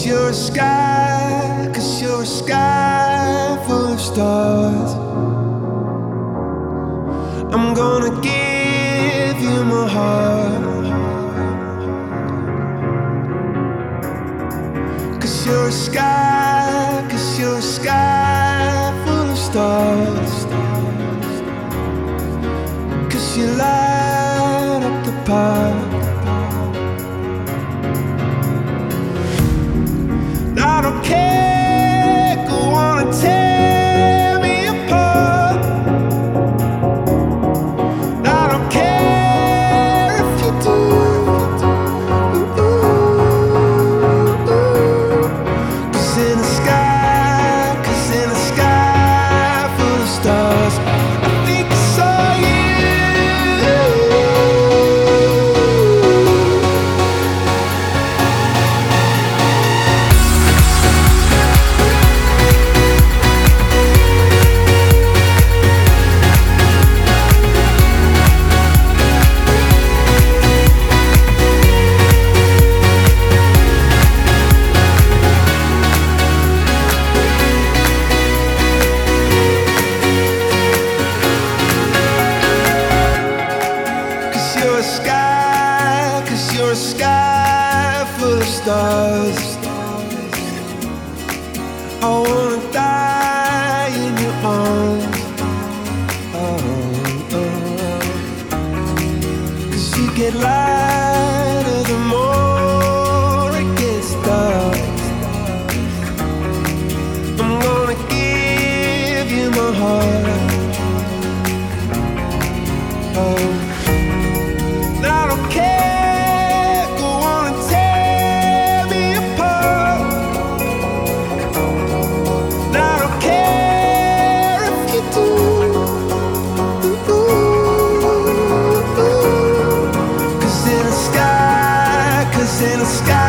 you're a sky, 'cause you're a sky full of stars. I'm gonna give you my heart, 'cause you're a sky, 'cause you're a sky full of stars. 'Cause you light up the park. I don't care, go on and tear me apart. I don't care if you do. Cause in the sky, 'cause in the sky full of stars, I think I saw you. You're a sky, 'cause you're a sky full of stars. I wanna die in your arms. Oh, oh. 'Cause you get lighter the more it gets dark. I'm gonna give you my heart. Oh, I don't care, go on and tear me apart. I don't care if you do. 'Cause in the sky, 'cause in the sky